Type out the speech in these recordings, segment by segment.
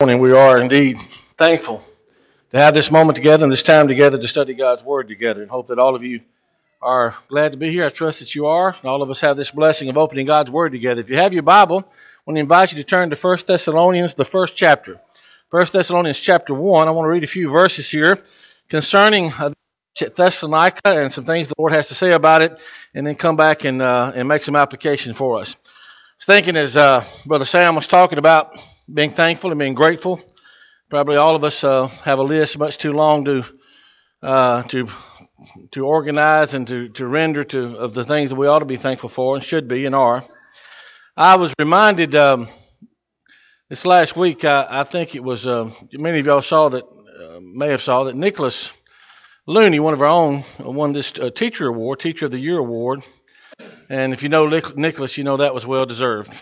Morning, we are indeed thankful to have this moment together and this time together to study God's Word together, and hope that all of you are glad to be here. I trust that you are, and all of us have this blessing of opening God's Word together. If you have your Bible, I want to invite you to turn to 1 Thessalonians, the first chapter. 1 Thessalonians chapter 1. I want to read a few verses here concerning Thessalonica and some things the Lord has to say about it, and then come back and make some application for us. I was thinking as Brother Sam was talking about being thankful and being grateful. Probably all of us have a list much too long to organize and to render of the things that we ought to be thankful for and should be and are. I was reminded this last week. I think it was many of y'all may have saw that Nicholas Looney, one of our own, won this Teacher of the Year award. And if you know Nicholas, you know that was well deserved.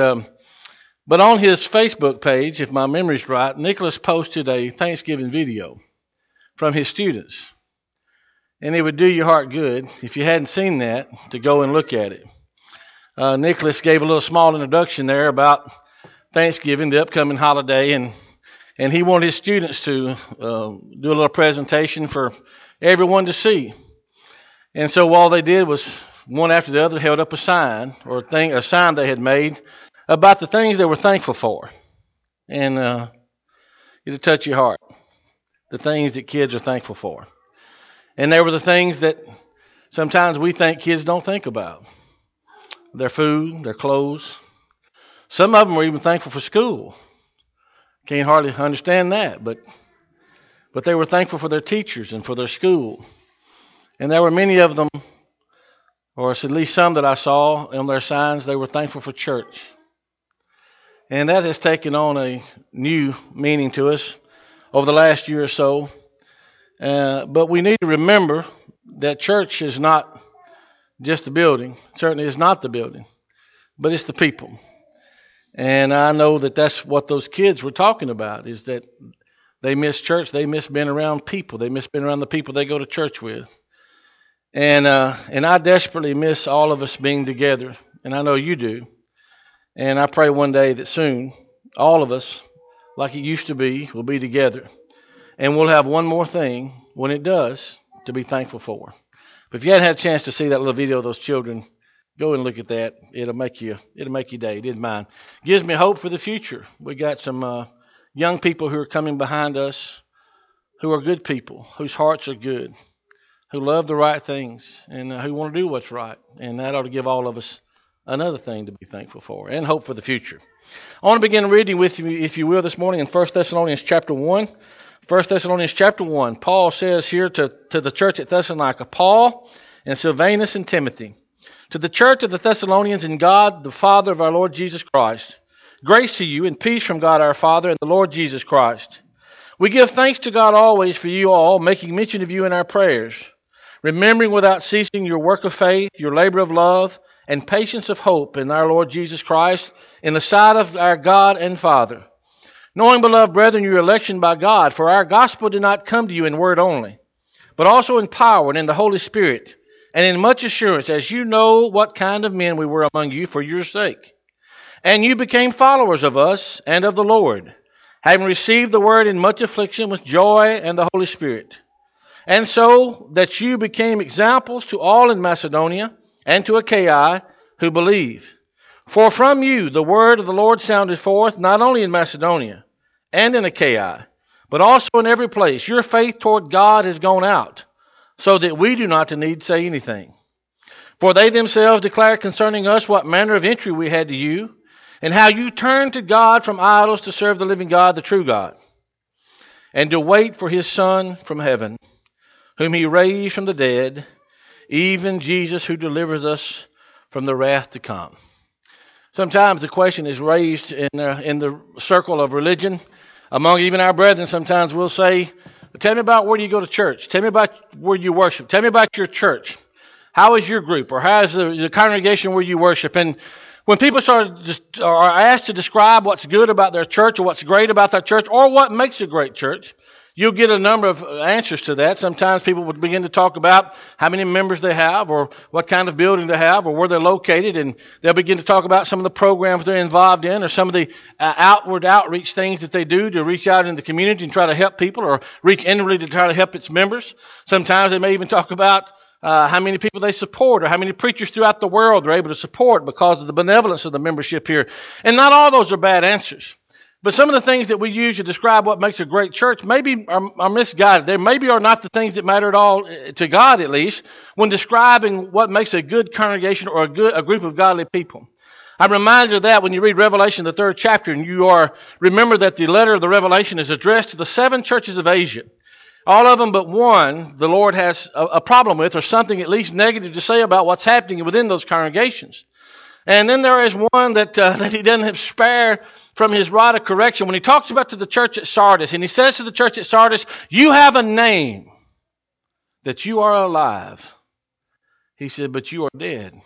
But on his Facebook page, if my memory's right, Nicholas posted a Thanksgiving video from his students. And it would do your heart good, if you hadn't seen that, to go and look at it. Nicholas gave a little small introduction there about Thanksgiving, the upcoming holiday, and he wanted his students to do a little presentation for everyone to see. And so all they did was, one after the other, held up a sign they had made about the things they were thankful for. And it'll touch your heart. The things that kids are thankful for. And there were the things that sometimes we think kids don't think about. Their food, their clothes. Some of them were even thankful for school. Can't hardly understand that, but they were thankful for their teachers and for their school. And there were many of them, or at least some that I saw on their signs, they were thankful for church. And that has taken on a new meaning to us over the last year or so. But we need to remember that church is not just the building. Certainly is not the building. But it's the people. And I know that that's what those kids were talking about, is that they miss church. They miss being around people. They miss being around the people they go to church with. And I desperately miss all of us being together. And I know you do. And I pray one day that soon, all of us, like it used to be, will be together. And we'll have one more thing, when it does, to be thankful for. But if you hadn't had a chance to see that little video of those children, go and look at that. It'll make your day. It did mine. Gives me hope for the future. We got some young people who are coming behind us, who are good people, whose hearts are good, who love the right things, and who want to do what's right. And that ought to give all of us another thing to be thankful for and hope for the future. I want to begin reading with you, if you will, this morning in 1 Thessalonians chapter 1. 1 Thessalonians chapter 1. Paul says here to the church at Thessalonica, Paul and Silvanus and Timothy, to the church of the Thessalonians in God, the Father of our Lord Jesus Christ, grace to you and peace from God our Father and the Lord Jesus Christ. We give thanks to God always for you all, making mention of you in our prayers, remembering without ceasing your work of faith, your labor of love, and patience of hope in our Lord Jesus Christ, in the sight of our God and Father. Knowing, beloved brethren, your election by God, for our gospel did not come to you in word only, but also in power and in the Holy Spirit, and in much assurance, as you know what kind of men we were among you for your sake. And you became followers of us and of the Lord, having received the word in much affliction with joy and the Holy Spirit. And so that you became examples to all in Macedonia, and to Achaia who believe. For from you the word of the Lord sounded forth, not only in Macedonia and in Achaia, but also in every place. Your faith toward God has gone out, so that we do not need to say anything. For they themselves declare concerning us what manner of entry we had to you, and how you turned to God from idols to serve the living God, the true God, and to wait for his Son from heaven, whom he raised from the dead, even Jesus who delivers us from the wrath to come. Sometimes the question is raised in the circle of religion, among even our brethren. Sometimes we'll say, tell me about where you go to church. Tell me about where you worship. Tell me about your church. How is your group? Or how is the congregation where you worship? And when people are asked to describe what's good about their church or what's great about their church or what makes a great church, You'll get a number of answers to that. Sometimes people would begin to talk about how many members they have or what kind of building they have or where they're located, and they'll begin to talk about some of the programs they're involved in or some of the outward outreach things that they do to reach out in the community and try to help people or reach inwardly to try to help its members. Sometimes they may even talk about how many people they support or how many preachers throughout the world they're able to support because of the benevolence of the membership here. And not all those are bad answers. But some of the things that we use to describe what makes a great church maybe are misguided. They maybe are not the things that matter at all, to God at least, when describing what makes a good congregation or a group of godly people. I'm reminded of that when you read Revelation, the 3rd chapter, and remember that the letter of the Revelation is addressed to the 7 churches of Asia. All of them but one, the Lord has a problem with, or something at least negative to say about what's happening within those congregations. And then there is one that he doesn't have spare from his rod of correction when he talks about to the church at Sardis. And he says to the church at Sardis, you have a name that you are alive. He said, but you are dead.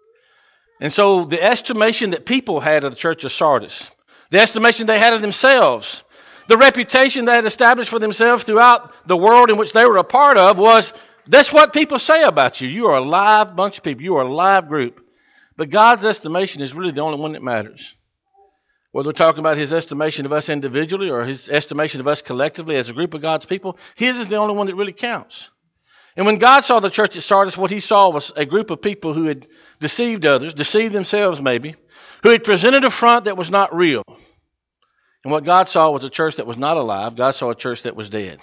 And so the estimation that people had of the church of Sardis, the estimation they had of themselves, the reputation they had established for themselves throughout the world in which they were a part of was, that's what people say about you. You are a live bunch of people. You are a live group. But God's estimation is really the only one that matters. Whether we're talking about His estimation of us individually or His estimation of us collectively as a group of God's people, His is the only one that really counts. And when God saw the church at Sardis, what He saw was a group of people who had deceived others, deceived themselves maybe, who had presented a front that was not real. And what God saw was a church that was not alive. God saw a church that was dead.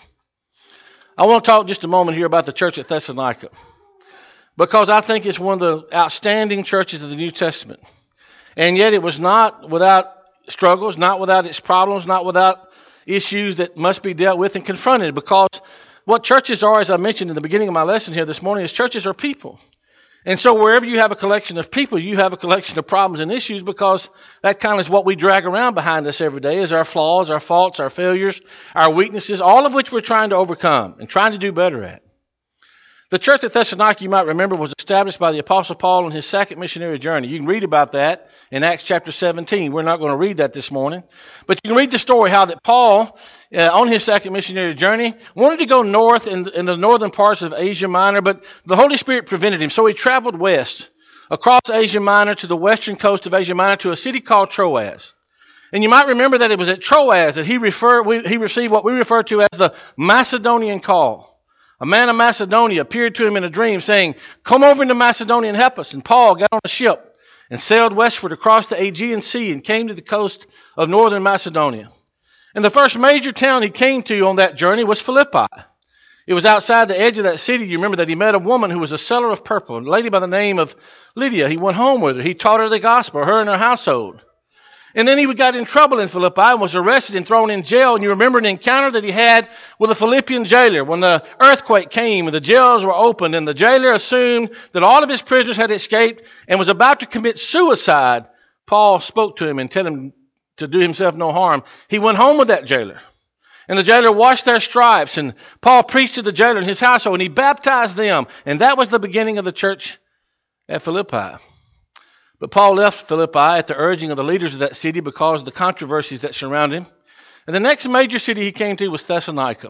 I want to talk just a moment here about the church at Thessalonica, because I think it's one of the outstanding churches of the New Testament. And yet it was not without struggles, not without its problems, not without issues that must be dealt with and confronted. Because what churches are, as I mentioned in the beginning of my lesson here this morning, is churches are people. And so wherever you have a collection of people, you have a collection of problems and issues, because that kind of is what we drag around behind us every day, is our flaws, our faults, our failures, our weaknesses, all of which we're trying to overcome and trying to do better at. The church at Thessalonica, you might remember, was established by the Apostle Paul on his second missionary journey. You can read about that in Acts chapter 17. We're not going to read that this morning. But you can read the story how that Paul, on his second missionary journey, wanted to go north in the northern parts of Asia Minor, but the Holy Spirit prevented him. So he traveled west across Asia Minor to the western coast of Asia Minor to a city called Troas. And you might remember that it was at Troas that he received what we refer to as the Macedonian call. A man of Macedonia appeared to him in a dream saying, come over into Macedonia and help us. And Paul got on a ship and sailed westward across the Aegean Sea and came to the coast of northern Macedonia. And the first major town he came to on that journey was Philippi. It was outside the edge of that city. You remember that he met a woman who was a seller of purple, a lady by the name of Lydia. He went home with her. He taught her the gospel, her and her household. And then he got in trouble in Philippi and was arrested and thrown in jail. And you remember an encounter that he had with a Philippian jailer when the earthquake came and the jails were opened. And the jailer assumed that all of his prisoners had escaped and was about to commit suicide. Paul spoke to him and told him to do himself no harm. He went home with that jailer. And the jailer washed their stripes. And Paul preached to the jailer and his household. And he baptized them. And that was the beginning of the church at Philippi. But Paul left Philippi at the urging of the leaders of that city because of the controversies that surrounded him. And the next major city he came to was Thessalonica.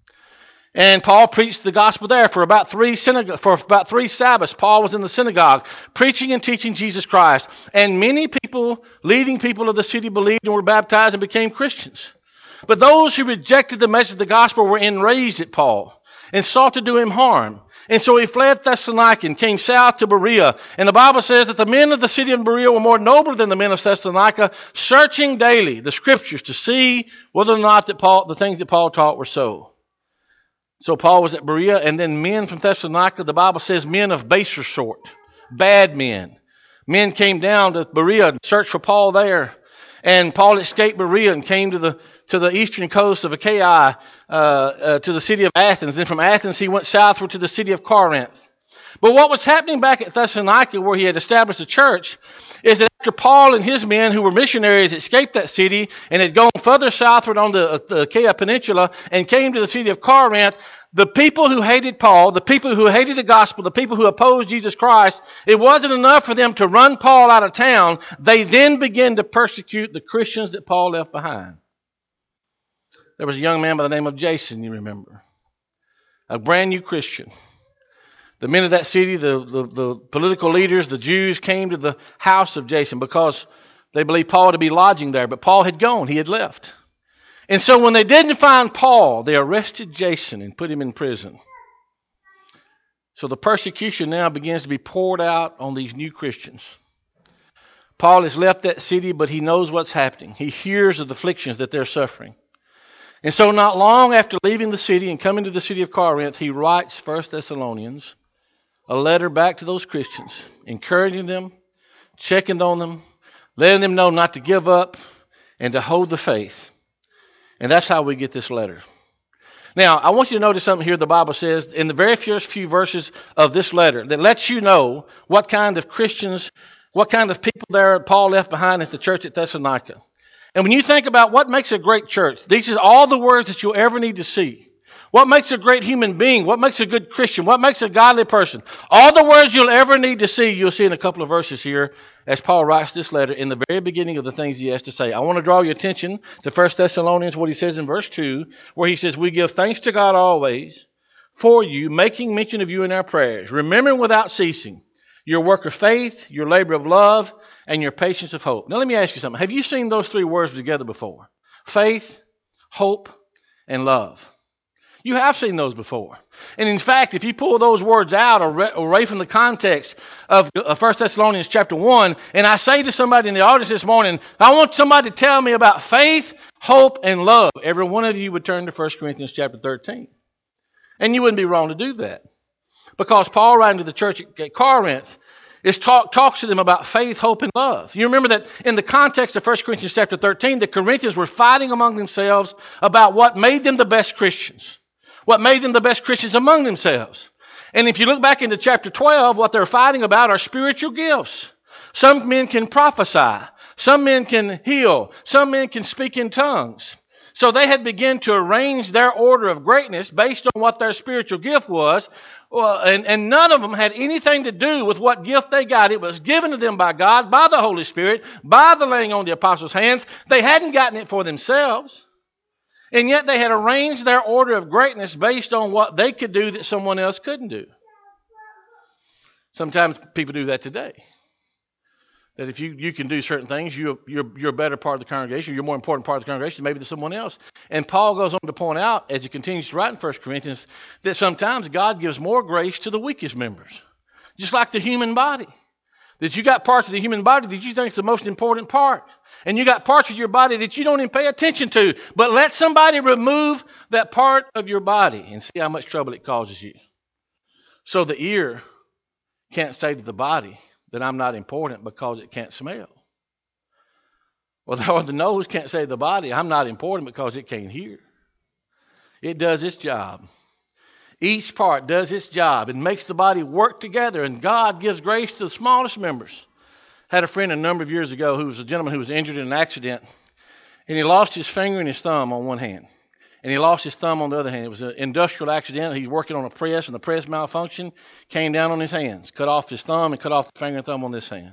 And Paul preached the gospel there for about three Sabbaths. Paul was in the synagogue preaching and teaching Jesus Christ. And many people, leading people of the city, believed and were baptized and became Christians. But those who rejected the message of the gospel were enraged at Paul and sought to do him harm. And so he fled Thessalonica and came south to Berea. And the Bible says that the men of the city of Berea were more noble than the men of Thessalonica, searching daily the scriptures to see whether or not the things that Paul taught were so. So Paul was at Berea, and then men from Thessalonica, the Bible says men of baser sort, bad men. Men came down to Berea and searched for Paul there. And Paul escaped Berea and came to the eastern coast of Achaia, to the city of Athens. Then from Athens he went southward to the city of Corinth. But what was happening back at Thessalonica, where he had established a church, is that after Paul and his men, who were missionaries, escaped that city and had gone further southward on the Achaia Peninsula and came to the city of Corinth, the people who hated Paul, the people who hated the gospel, the people who opposed Jesus Christ, it wasn't enough for them to run Paul out of town. They then began to persecute the Christians that Paul left behind. There was a young man by the name of Jason, you remember. A brand new Christian. The men of that city, the political leaders, the Jews came to the house of Jason because they believed Paul to be lodging there. But Paul had gone. He had left. And so when they didn't find Paul, they arrested Jason and put him in prison. So the persecution now begins to be poured out on these new Christians. Paul has left that city, but he knows what's happening. He hears of the afflictions that they're suffering. And so not long after leaving the city and coming to the city of Corinth, he writes 1 Thessalonians, a letter back to those Christians, encouraging them, checking on them, letting them know not to give up and to hold the faith. And that's how we get this letter. Now, I want you to notice something here the Bible says in the very first few verses of this letter that lets you know what kind of Christians, what kind of people there Paul left behind at the church at Thessalonica. And when you think about what makes a great church, these are all the words that you'll ever need to see. What makes a great human being? What makes a good Christian? What makes a godly person? All the words you'll ever need to see, you'll see in a couple of verses here as Paul writes this letter in the very beginning of the things he has to say. I want to draw your attention to 1 Thessalonians, what he says in verse 2, where he says, "We give thanks to God always for you, making mention of you in our prayers, remembering without ceasing your work of faith, your labor of love, and your patience of hope." Now let me ask you something. Have you seen those three words together before? Faith, hope, and love. You have seen those before. And in fact, if you pull those words out away from the context of 1 Thessalonians chapter 1, and I say to somebody in the audience this morning, I want somebody to tell me about faith, hope, and love, every one of you would turn to 1 Corinthians chapter 13. And you wouldn't be wrong to do that. Because Paul, writing to the church at Corinth, talks to them about faith, hope, and love. You remember that in the context of 1 Corinthians chapter 13, the Corinthians were fighting among themselves about what made them the best Christians. What made them the best Christians among themselves. And if you look back into chapter 12, what they're fighting about are spiritual gifts. Some men can prophesy. Some men can heal. Some men can speak in tongues. So they had begun to arrange their order of greatness based on what their spiritual gift was. And none of them had anything to do with what gift they got. It was given to them by God, by the Holy Spirit, by the laying on the apostles' hands. They hadn't gotten it for themselves. And yet they had arranged their order of greatness based on what they could do that someone else couldn't do. Sometimes people do that today. That if you can do certain things, you're a better part of the congregation, you're a more important part of the congregation maybe than someone else. And Paul goes on to point out, as he continues to write in 1 Corinthians, that sometimes God gives more grace to the weakest members. Just like the human body. That you got parts of the human body that you think is the most important part. And you got parts of your body that you don't even pay attention to. But let somebody remove that part of your body and see how much trouble it causes you. So the ear can't say to the body that I'm not important because it can't smell. Or the nose can't say to the body I'm not important because it can't hear. It does its job. Each part does its job and makes the body work together. And God gives grace to the smallest members. I had a friend a number of years ago who was a gentleman who was injured in an accident. And he lost his finger and his thumb on one hand. And he lost his thumb on the other hand. It was an industrial accident. He was working on a press and the press malfunctioned. Came down on his hands. Cut off his thumb and cut off the finger and thumb on this hand.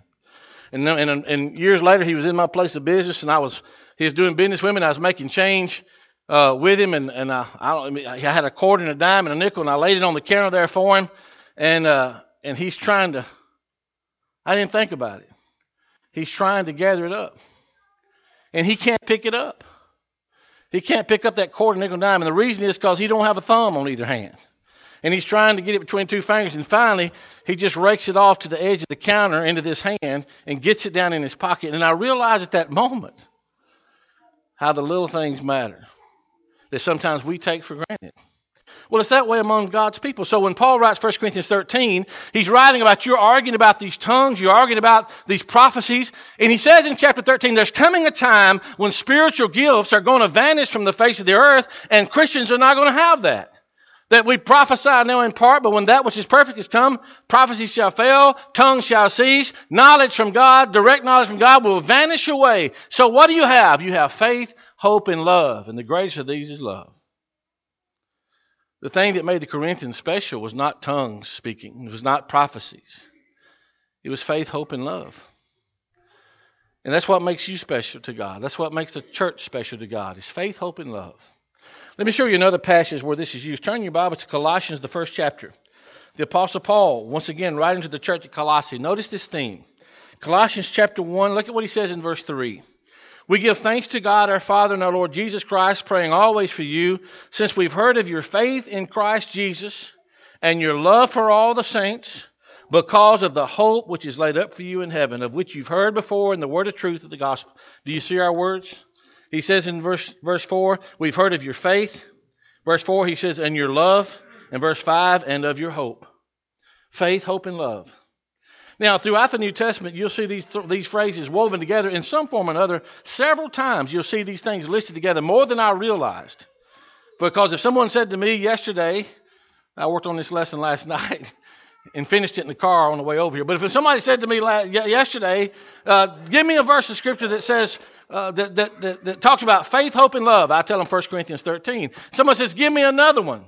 And years later he was in my place of business and he was doing business with me and I was making change with him, and I had a quarter and a dime and a nickel, and I laid it on the counter there for him, and he's trying to. I didn't think about it. He's trying to gather it up, and he can't pick it up. He can't pick up that quarter, nickel, dime, and the reason is because he don't have a thumb on either hand, and he's trying to get it between two fingers, and finally he just rakes it off to the edge of the counter into this hand and gets it down in his pocket, and I realized at that moment how the little things matter that sometimes we take for granted. Well, it's that way among God's people. So when Paul writes 1 Corinthians 13, he's writing about you're arguing about these tongues, you're arguing about these prophecies, and he says in chapter 13, there's coming a time when spiritual gifts are going to vanish from the face of the earth, and Christians are not going to have that. That we prophesy now in part, but when that which is perfect is come, prophecy shall fail, tongues shall cease, knowledge from God, direct knowledge from God will vanish away. So what do you have? You have faith, hope, and love. And the greatest of these is love. The thing that made the Corinthians special was not tongues speaking. It was not prophecies. It was faith, hope, and love. And that's what makes you special to God. That's what makes the church special to God, is faith, hope, and love. Let me show you another passage where this is used. Turn your Bible to Colossians, the first chapter. The Apostle Paul, once again, writing to the church at Colossae. Notice this theme. Colossians chapter 1, look at what he says in verse 3. We give thanks to God our Father and our Lord Jesus Christ, praying always for you, since we've heard of your faith in Christ Jesus and your love for all the saints, because of the hope which is laid up for you in heaven, of which you've heard before in the word of truth of the gospel. Do you see our words? He says in verse 4, we've heard of your faith. Verse 4, he says, and your love. And verse 5, and of your hope. Faith, hope, and love. Now, throughout the New Testament, you'll see these phrases woven together in some form or another. Several times you'll see these things listed together, more than I realized. Because if someone said to me yesterday, I worked on this lesson last night and finished it in the car on the way over here. But if somebody said to me yesterday, give me a verse of Scripture that says, that talks about faith, hope, and love, I tell them 1 Corinthians 13. Someone says, give me another one.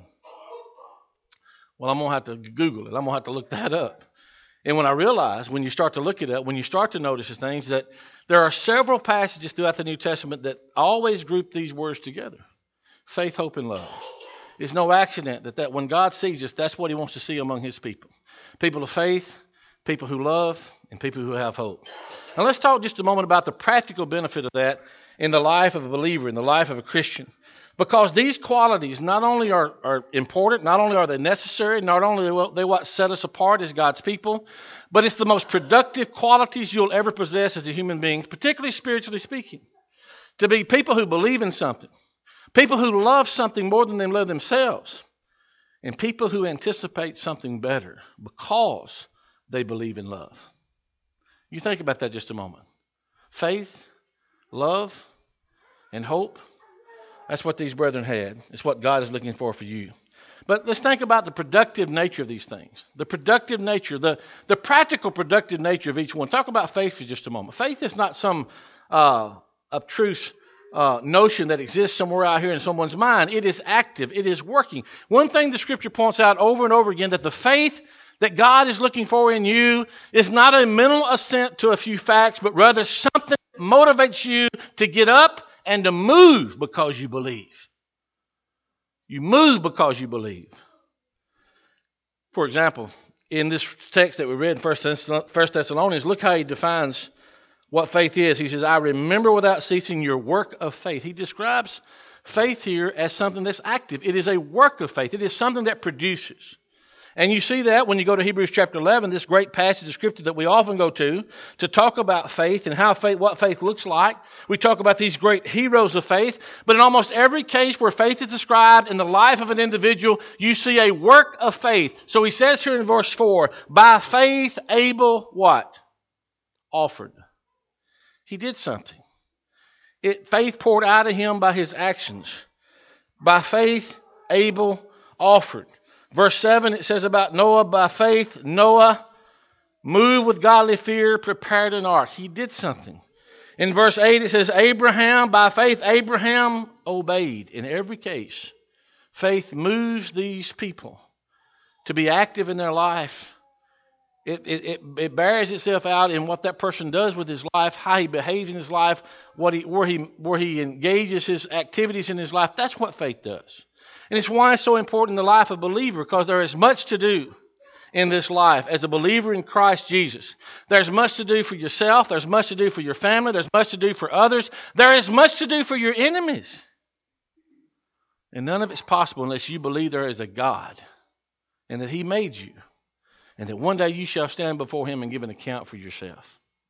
Well, I'm going to have to Google it. I'm going to have to look that up. And when I realize, when you start to look it up, when you start to notice the things, that there are several passages throughout the New Testament that always group these words together. Faith, hope, and love. It's no accident that when God sees us, that's what he wants to see among his people. People of faith, people who love, and people who have hope. Now let's talk just a moment about the practical benefit of that in the life of a believer, in the life of a Christian. Because these qualities not only are important, not only are they necessary, not only are they what set us apart as God's people, but it's the most productive qualities you'll ever possess as a human being, particularly spiritually speaking. To be people who believe in something, people who love something more than they love themselves, and people who anticipate something better because they believe in love. You think about that just a moment. Faith, love, and hope. That's what these brethren had. It's what God is looking for you. But let's think about the productive nature of these things. The productive nature, the practical productive nature of each one. Talk about faith for just a moment. Faith is not some abstruse notion that exists somewhere out here in someone's mind. It is active. It is working. One thing the Scripture points out over and over again, that the faith that God is looking for in you is not a mental assent to a few facts, but rather something that motivates you to get up and to move because you believe. You move because you believe. For example, in this text that we read in 1 Thessalonians, look how he defines what faith is. He says, I remember without ceasing your work of faith. He describes faith here as something that's active. It is a work of faith. It is something that produces. And you see that when you go to Hebrews chapter 11, this great passage of Scripture that we often go to talk about faith and what faith looks like. We talk about these great heroes of faith. But in almost every case where faith is described in the life of an individual, you see a work of faith. So he says here in verse 4, by faith Abel what? Offered. He did something. Faith poured out of him by his actions. By faith Abel offered. Verse 7, it says about Noah, by faith, Noah, moved with godly fear, prepared an ark. He did something. In verse 8, it says, Abraham, by faith, Abraham obeyed. In every case, faith moves these people to be active in their life. It bears itself out in what that person does with his life, how he behaves in his life, where he engages his activities in his life. That's what faith does. And it's why it's so important in the life of a believer, because there is much to do in this life as a believer in Christ Jesus. There's much to do for yourself. There's much to do for your family. There's much to do for others. There is much to do for your enemies. And none of it's possible unless you believe there is a God and that He made you and that one day you shall stand before Him and give an account for yourself.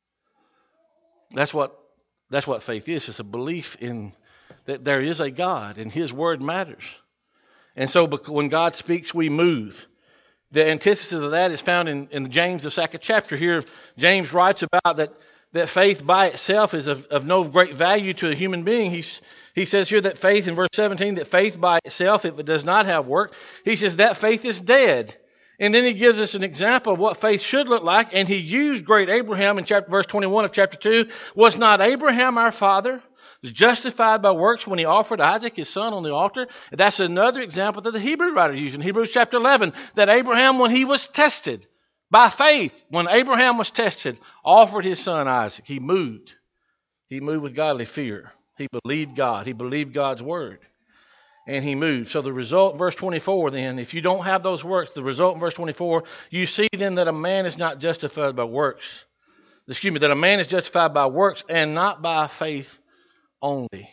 That's what faith is. It's a belief in that there is a God and His Word matters. And so when God speaks, we move. The antithesis of that is found in James, the second chapter. Here, James writes about that faith by itself is of no great value to a human being. He says here that faith, in verse 17, that faith by itself, if it does not have work, he says that faith is dead. And then he gives us an example of what faith should look like. And he used great Abraham in verse 21 of chapter 2. Was not Abraham our father justified by works when he offered Isaac his son on the altar? That's another example that the Hebrew writer used in Hebrews chapter 11. That Abraham, when he was tested by faith, when Abraham was tested, offered his son Isaac. He moved He moved with godly fear. He believed God. He believed God's word. And he moved. So the result, verse 24 then, if you don't have those works, the result in verse 24, you see then that a man is not justified by works. That a man is justified by works and not by faith only.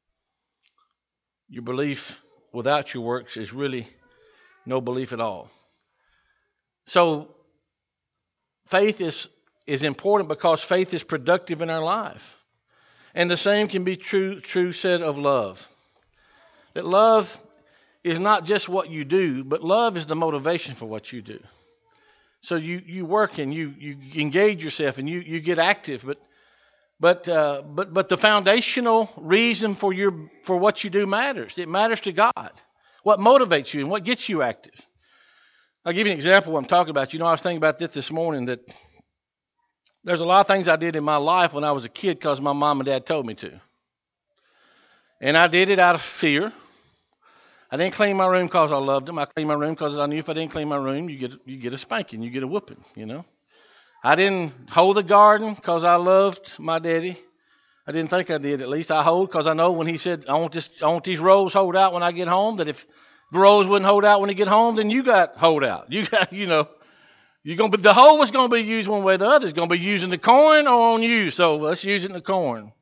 Your belief without your works is really no belief at all. So faith is important because faith is productive in our life. And the same can be true said of love. That love is not just what you do, but love is the motivation for what you do. So you work and you engage yourself and you get active, but the foundational reason for what you do matters. It matters to God. What motivates you and what gets you active. I'll give you an example of what I'm talking about. I was thinking about this morning, that there's a lot of things I did in my life when I was a kid because my mom and dad told me to. And I did it out of fear. I didn't clean my room because I loved them. I cleaned my room because I knew if I didn't clean my room, you get a spanking, you get a whooping, I didn't hoe the garden because I loved my daddy. I didn't think I did, at least. I hoed because I know when he said, I want these rows hoed out when I get home, that if the rows wouldn't hold out when you get home, then you got hoed out. You got, the hoe was going to be used one way or the other. It's going to be using the corn or on you. So let's use it in the corn.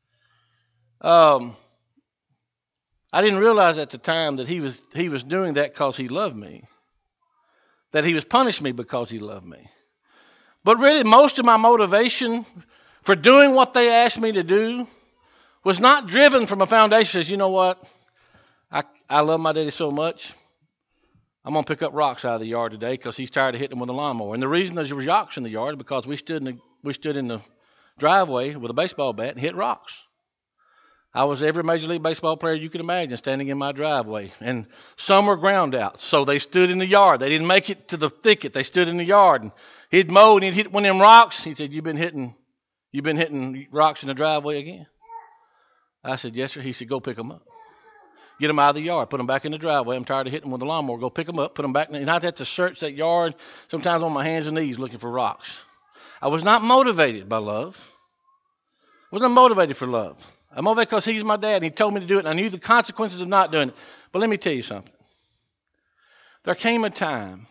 I didn't realize at the time that he was doing that because he loved me. That he was punishing me because he loved me. But really, most of my motivation for doing what they asked me to do was not driven from a foundation that says, you know what? I love my daddy so much, I'm going to pick up rocks out of the yard today because he's tired of hitting them with a lawnmower. And the reason there was rocks in the yard is because we stood in the driveway with a baseball bat and hit rocks. I was every Major League Baseball player you could imagine standing in my driveway. And some were ground out, so they stood in the yard. They didn't make it to the thicket. They stood in the yard. And he'd mow and he'd hit one of them rocks. He said, You've been hitting rocks in the driveway again? I said, yes, sir. He said, go pick them up. Get them out of the yard. Put them back in the driveway. I'm tired of hitting them with the lawnmower. Go pick them up. Put them back. And I'd have to search that yard, sometimes on my hands and knees looking for rocks. I was not motivated by love. I wasn't motivated for love. I'm motivated because he's my dad and he told me to do it. And I knew the consequences of not doing it. But let me tell you something. There came a time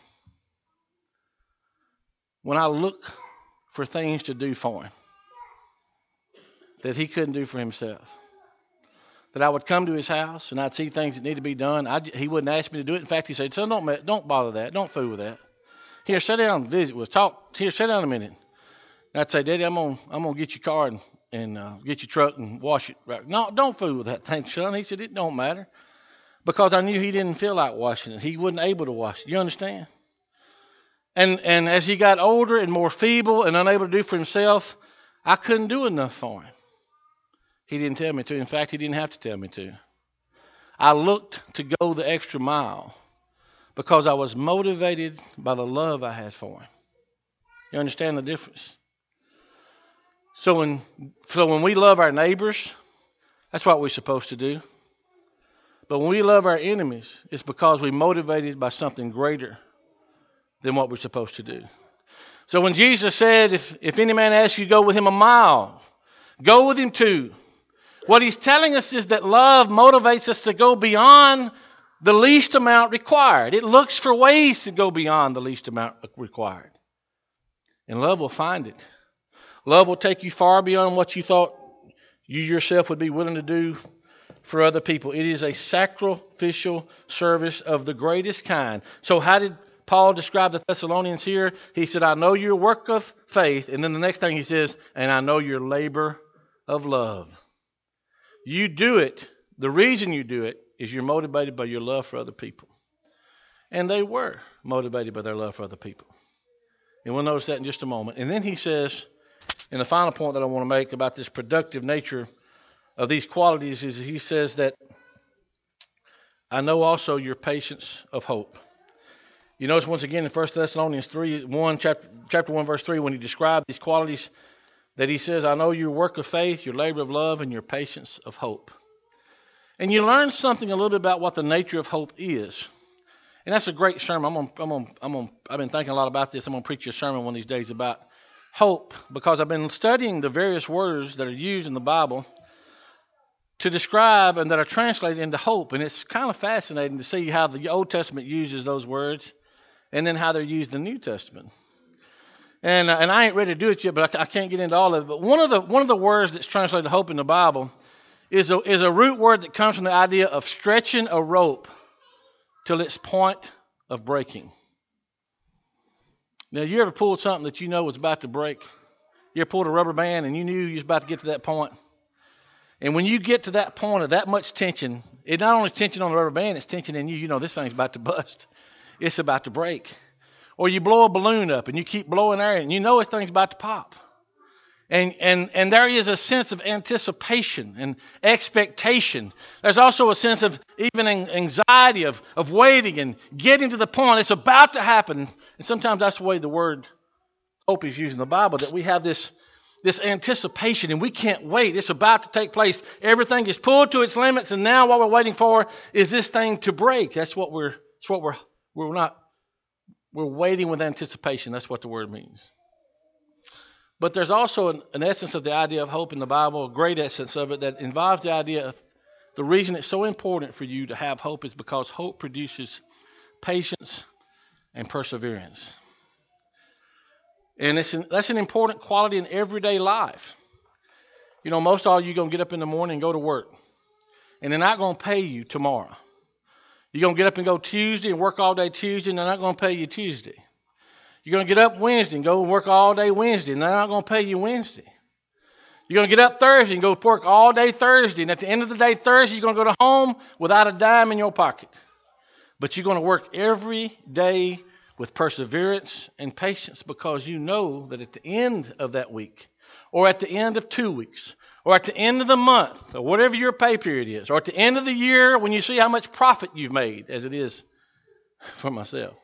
when I looked for things to do for him that he couldn't do for himself. That I would come to his house and I'd see things that need to be done. He wouldn't ask me to do it. In fact, he said, son, don't bother that. Don't fool with that. Here, sit down and visit with us. Talk. Here, sit down a minute. And I'd say, Daddy, I'm gonna get your car and get your truck and wash it. Right. No, don't fool with that thing, son. He said, it don't matter. Because I knew he didn't feel like washing it. He wasn't able to wash it. You understand? And as he got older and more feeble and unable to do for himself, I couldn't do enough for him. He didn't tell me to. In fact, he didn't have to tell me to. I looked to go the extra mile because I was motivated by the love I had for him. You understand the difference? So when we love our neighbors, that's what we're supposed to do. But when we love our enemies, it's because we're motivated by something greater than what we're supposed to do. So when Jesus said, if any man asks you to go with him a mile, go with him 2. What he's telling us is that love motivates us to go beyond the least amount required. It looks for ways to go beyond the least amount required. And love will find it. Love will take you far beyond what you thought you yourself would be willing to do for other people. It is a sacrificial service of the greatest kind. So how did Paul describe the Thessalonians here? He said, I know your work of faith. And then the next thing he says, and I know your labor of love. You do it. The reason you do it is you're motivated by your love for other people. And they were motivated by their love for other people. And we'll notice that in just a moment. And then he says, and the final point that I want to make about this productive nature of these qualities is he says that I know also your patience of hope. You notice once again in 1 Thessalonians 3:1, chapter 1, verse 3, when he described these qualities, that he says, I know your work of faith, your labor of love, and your patience of hope. And you learn something a little bit about what the nature of hope is. And that's a great sermon. I've been thinking a lot about this. I'm going to preach a sermon one of these days about hope because I've been studying the various words that are used in the Bible to describe and that are translated into hope. And it's kind of fascinating to see how the Old Testament uses those words and then how they're used in the New Testament. And I ain't ready to do it yet, but I can't get into all of it. But one of the words that's translated hope in the Bible is a root word that comes from the idea of stretching a rope till its point of breaking. Now, you ever pulled something that you know was about to break? You ever pulled a rubber band and you knew you was about to get to that point? And when you get to that point of that much tension, it's not only tension on the rubber band, it's tension in you. You know this thing's about to bust. It's about to break. Or you blow a balloon up and you keep blowing air and you know this thing's about to pop. And there is a sense of anticipation and expectation. There's also a sense of even anxiety of waiting and getting to the point. It's about to happen. And sometimes that's the way the word hope is used in the Bible, that we have this anticipation and we can't wait. It's about to take place. Everything is pulled to its limits, and now what we're waiting for is this thing to break. We're waiting with anticipation. That's what the word means. But there's also an essence of the idea of hope in the Bible, a great essence of it, that involves the idea of the reason it's so important for you to have hope is because hope produces patience and perseverance. And that's an important quality in everyday life. You know, most all you going to get up in the morning and go to work. And they're not going to pay you tomorrow. You're going to get up and go Tuesday and work all day Tuesday, and they're not going to pay you Tuesday. You're going to get up Wednesday and go and work all day Wednesday, and they're not going to pay you Wednesday. You're going to get up Thursday and go to work all day Thursday, and at the end of the day Thursday, you're going to go to home without a dime in your pocket. But you're going to work every day with perseverance and patience because you know that at the end of that week, or at the end of 2 weeks, or at the end of the month, or whatever your pay period is, or at the end of the year when you see how much profit you've made, as it is for myself,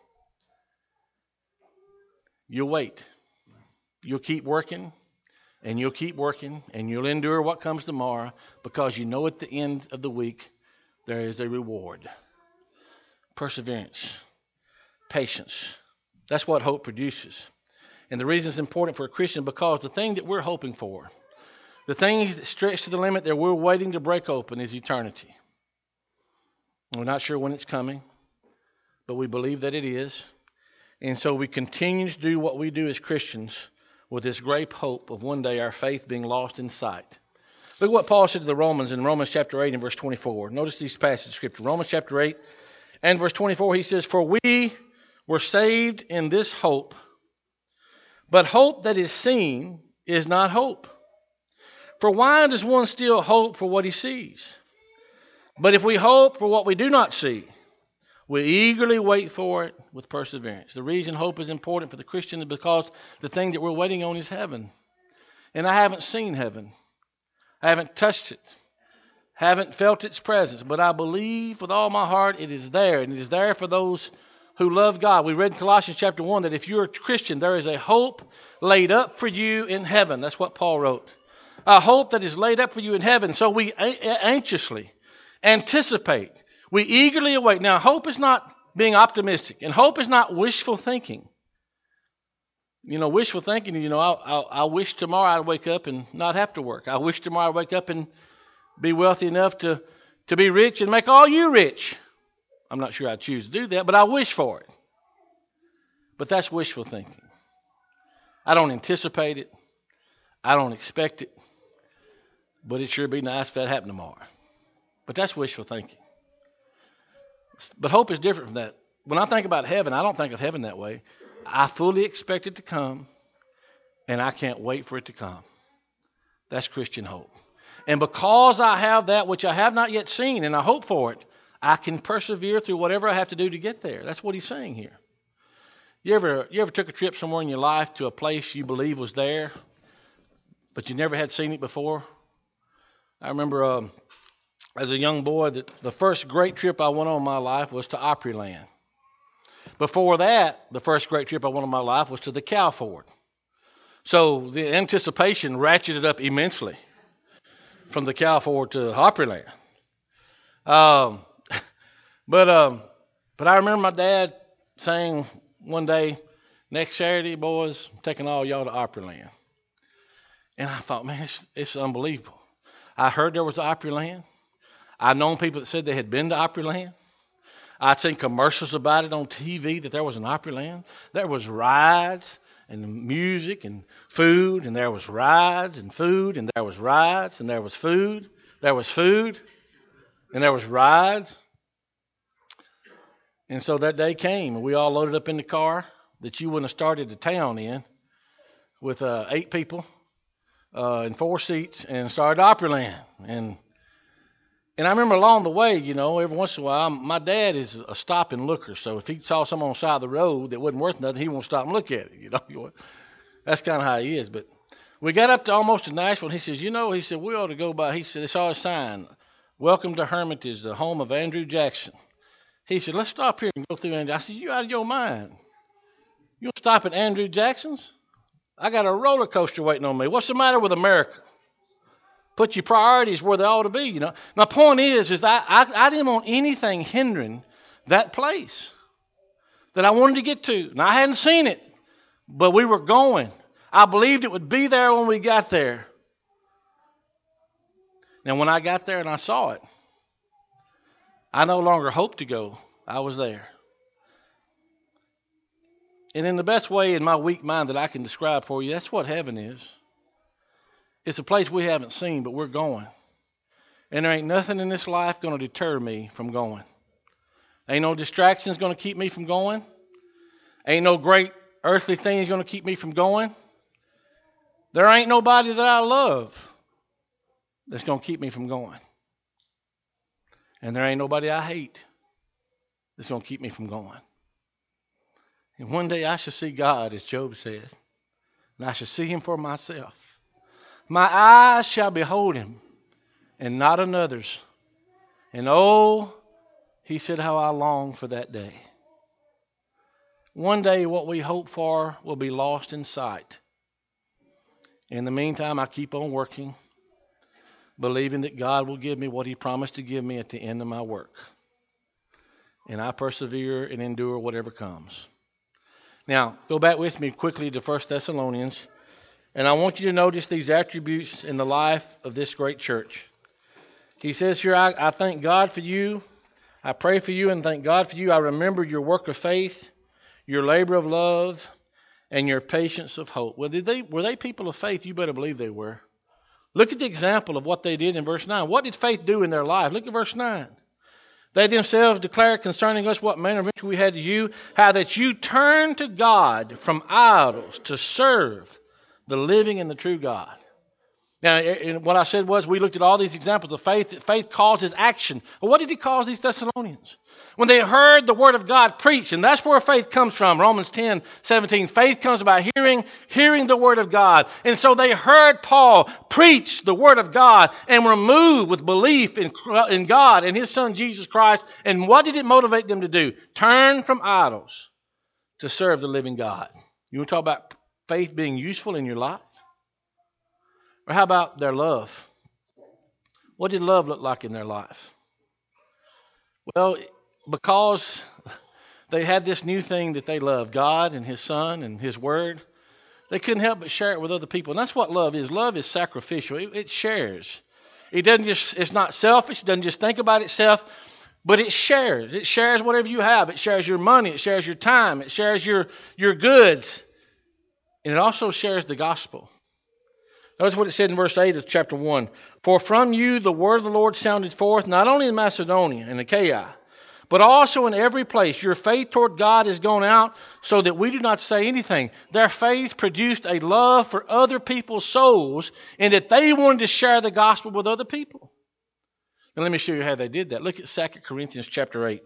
you'll wait. You'll keep working, and you'll keep working, and you'll endure what comes tomorrow because you know at the end of the week there is a reward. Perseverance. Patience. That's what hope produces. And the reason it's important for a Christian because the thing that we're hoping for, the things that stretch to the limit that we're waiting to break open is eternity. We're not sure when it's coming, but we believe that it is. And so we continue to do what we do as Christians with this great hope of one day our faith being lost in sight. Look at what Paul said to the Romans in Romans chapter 8 and verse 24. Notice these passages of Scripture. Romans chapter 8 and verse 24, he says, "For we were saved in this hope, but hope that is seen is not hope. For why does one still hope for what he sees? But if we hope for what we do not see, we eagerly wait for it with perseverance." The reason hope is important for the Christian is because the thing that we're waiting on is heaven. And I haven't seen heaven. I haven't touched it. Haven't felt its presence. But I believe with all my heart it is there. And it is there for those who love God. We read in Colossians chapter 1 that if you're a Christian, there is a hope laid up for you in heaven. That's what Paul wrote. A hope that is laid up for you in heaven. So we anxiously anticipate. We eagerly await. Now, hope is not being optimistic, and hope is not wishful thinking. You know, wishful thinking, I wish tomorrow I'd wake up and not have to work. I wish tomorrow I'd wake up and be wealthy enough to be rich and make all you rich. I'm not sure I'd choose to do that, but I wish for it. But that's wishful thinking. I don't anticipate it. I don't expect it. But it sure be nice if that happened tomorrow. But that's wishful thinking. But hope is different from that. When I think about heaven, I don't think of heaven that way. I fully expect it to come, and I can't wait for it to come. That's Christian hope. And because I have that which I have not yet seen, and I hope for it, I can persevere through whatever I have to do to get there. That's what he's saying here. You ever took a trip somewhere in your life to a place you believe was there, but you never had seen it before? I remember as a young boy, the first great trip I went on in my life was to Opryland. Before that, the first great trip I went on in my life was to the Cow Ford. So the anticipation ratcheted up immensely from the Cow Ford to Opryland. But I remember my dad saying one day, Next Saturday, boys, I'm taking all y'all to Opryland. And I thought, man, it's unbelievable. I heard there was Opryland. I'd known people that said they had been to Opryland. I'd seen commercials about it on TV that there was an Opryland. There was rides and music and food, and there was rides and food, and there was rides, and there was food. There was food, and there was rides. And so that day came, and we all loaded up in the car that you wouldn't have started the town in with 8 people in 4 seats and started Opryland. And I remember along the way, every once in a while, my dad is a stop and looker. So if he saw someone on the side of the road that wasn't worth nothing, he won't stop and look at it. That's kind of how he is. But we got up to almost to Nashville, and he says, he said, we ought to go by. He said, they saw a sign, "Welcome to Hermitage, the home of Andrew Jackson." He said, let's stop here and go through. And I said, you out of your mind. You'll stop at Andrew Jackson's? I got a roller coaster waiting on me. What's the matter with America? Put your priorities where they ought to be, My point is that I didn't want anything hindering that place that I wanted to get to. Now, I hadn't seen it, but we were going. I believed it would be there when we got there. Now, when I got there and I saw it, I no longer hoped to go. I was there. And in the best way in my weak mind that I can describe for you, that's what heaven is. It's a place we haven't seen, but we're going. And there ain't nothing in this life going to deter me from going. Ain't no distractions going to keep me from going. Ain't no great earthly things going to keep me from going. There ain't nobody that I love that's going to keep me from going. And there ain't nobody I hate that's going to keep me from going. And one day I shall see God, as Job said, and I shall see him for myself. My eyes shall behold him, and not another's. And oh, he said, how I long for that day. One day what we hope for will be lost in sight. In the meantime, I keep on working, believing that God will give me what he promised to give me at the end of my work. And I persevere and endure whatever comes. Now, go back with me quickly to 1 Thessalonians. And I want you to notice these attributes in the life of this great church. He says here, I thank God for you. I pray for you and thank God for you. I remember your work of faith, your labor of love, and your patience of hope. Well, were they people of faith? You better believe they were. Look at the example of what they did in verse 9. What did faith do in their life? Look at verse 9. They themselves declared concerning us what manner of entry we had to you, how that you turned to God from idols to serve the living and the true God. Now, what I said was we looked at all these examples of faith, that faith causes action. Well, what did he cause these Thessalonians? When they heard the word of God preached, and that's where faith comes from, Romans 10:17. Faith comes by hearing the word of God. And so they heard Paul preach the word of God and were moved with belief in God and his son Jesus Christ. And what did it motivate them to do? Turn from idols to serve the living God. You want to talk about faith being useful in your life? Or how about their love? What did love look like in their life? Well, because they had this new thing that they loved, God and his son and his word, they couldn't help but share it with other people. And that's what love is. Love is sacrificial. It shares. It's not selfish. It doesn't just think about itself, but it shares. It shares whatever you have. It shares your money. It shares your time. It shares your goods. And it also shares the gospel. Notice what it said in verse 8 of chapter 1. For from you the word of the Lord sounded forth, not only in Macedonia and Achaia, but also in every place. Your faith toward God has gone out so that we do not say anything. Their faith produced a love for other people's souls and that they wanted to share the gospel with other people. Now let me show you how they did that. Look at 2 Corinthians chapter 8.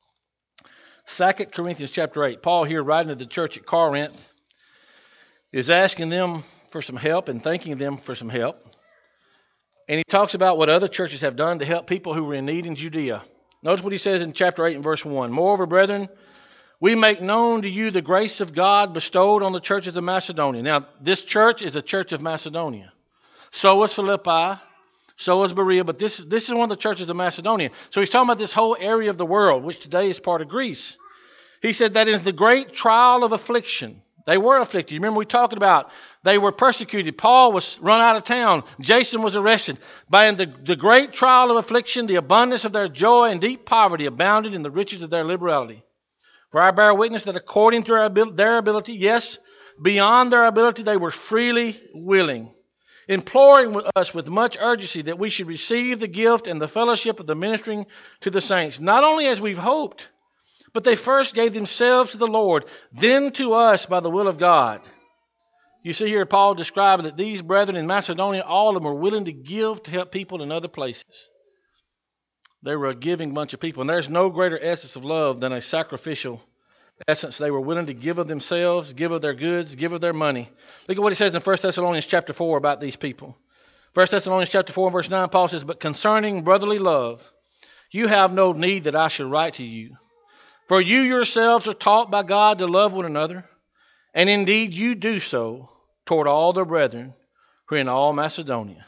2 Corinthians chapter 8. Paul here writing to the church at Corinth is asking them for some help and thanking them for some help. And he talks about what other churches have done to help people who were in need in Judea. Notice what he says in chapter 8 and verse 1. Moreover, brethren, we make known to you the grace of God bestowed on the churches of Macedonia. Now, this church is the church of Macedonia. So was Philippi. So was Berea. But this is one of the churches of Macedonia. So he's talking about this whole area of the world, which today is part of Greece. He said that is the great trial of affliction. They were afflicted. You remember we talking about they were persecuted. Paul was run out of town. Jason was arrested. By the great trial of affliction, the abundance of their joy and deep poverty abounded in the riches of their liberality. For I bear witness that according to their ability, yes, beyond their ability, they were freely willing, imploring us with much urgency that we should receive the gift and the fellowship of the ministering to the saints, not only as we've hoped, but they first gave themselves to the Lord, then to us by the will of God. You see here Paul describing that these brethren in Macedonia, all of them were willing to give to help people in other places. They were a giving bunch of people, and there's no greater essence of love than a sacrificial essence. They were willing to give of themselves, give of their goods, give of their money. Look at what he says in 1 Thessalonians chapter 4 about these people. 1 Thessalonians chapter 4 verse 9, Paul says, "But concerning brotherly love, you have no need that I should write to you. For you yourselves are taught by God to love one another, and indeed you do so toward all the brethren who are in all Macedonia."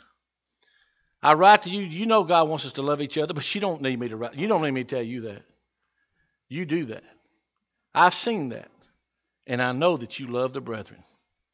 I write to you, you know God wants us to love each other, but you don't need me to write. You don't need me to tell you that. You do that. I've seen that, and I know that you love the brethren.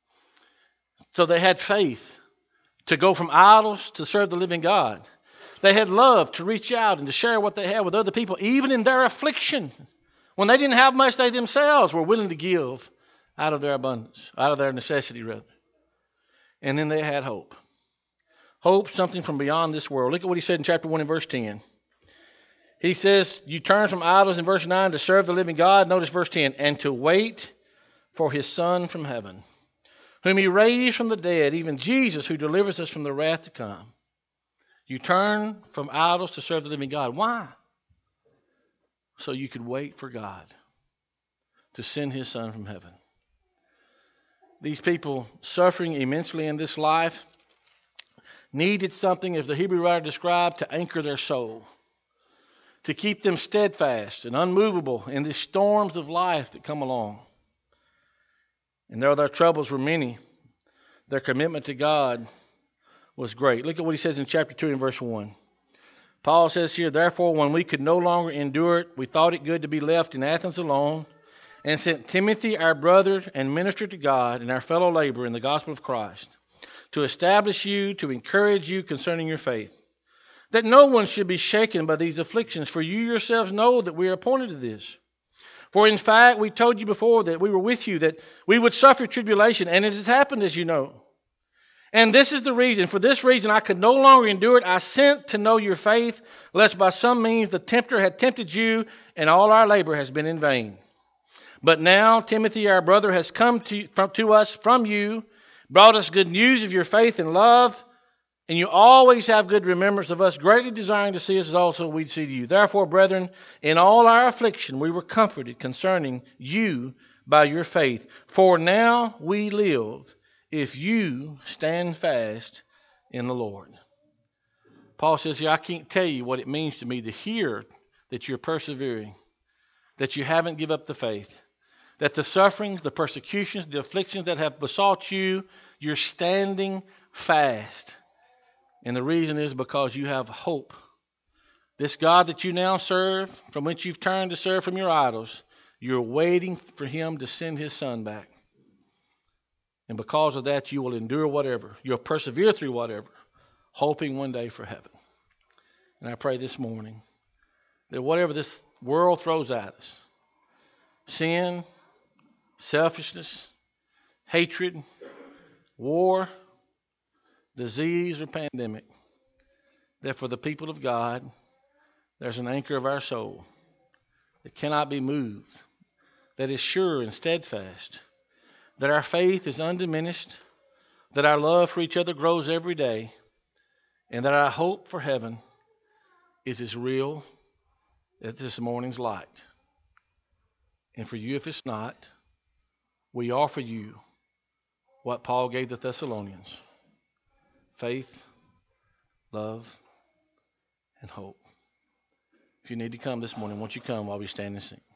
So they had faith to go from idols to serve the living God. They had love to reach out and to share what they had with other people, even in their affliction. When they didn't have much, they themselves were willing to give out of their abundance, out of their necessity, rather. And then they had hope. Hope, something from beyond this world. Look at what he said in chapter 1 and verse 10. He says, you turn from idols in verse 9 to serve the living God. Notice verse 10, and to wait for his Son from heaven, whom he raised from the dead, even Jesus, who delivers us from the wrath to come. You turn from idols to serve the living God. Why? So you could wait for God to send his Son from heaven. These people suffering immensely in this life needed something, as the Hebrew writer described, to anchor their soul, to keep them steadfast and unmovable in the storms of life that come along. And though their troubles were many, their commitment to God was great. Look at what he says in chapter 2 and verse 1. Paul says here, "Therefore, when we could no longer endure it, we thought it good to be left in Athens alone, and sent Timothy, our brother and minister to God, and our fellow laborer in the gospel of Christ, to establish you, to encourage you concerning your faith, that no one should be shaken by these afflictions, for you yourselves know that we are appointed to this. For in fact, we told you before that we were with you, that we would suffer tribulation, and it has happened, as you know. And this is the reason. For this reason I could no longer endure it. I sent to know your faith, lest by some means the tempter had tempted you, and all our labor has been in vain. But now Timothy, our brother, has come to us from you, brought us good news of your faith and love, and you always have good remembrance of us, greatly desiring to see us as also we'd see you. Therefore, brethren, in all our affliction we were comforted concerning you by your faith. For now we live, if you stand fast in the Lord." Paul says here, I can't tell you what it means to me to hear that you're persevering, that you haven't given up the faith, that the sufferings, the persecutions, the afflictions that have besought you, you're standing fast. And the reason is because you have hope. This God that you now serve, from which you've turned to serve from your idols, you're waiting for him to send his Son back. And because of that, you will endure whatever. You'll persevere through whatever, hoping one day for heaven. And I pray this morning that whatever this world throws at us, sin, selfishness, hatred, war, disease, or pandemic, that for the people of God, there's an anchor of our soul that cannot be moved, that is sure and steadfast, that our faith is undiminished, that our love for each other grows every day, and that our hope for heaven is as real as this morning's light. And for you, if it's not, we offer you what Paul gave the Thessalonians: faith, love, and hope. If you need to come this morning, won't you come while we stand and sing?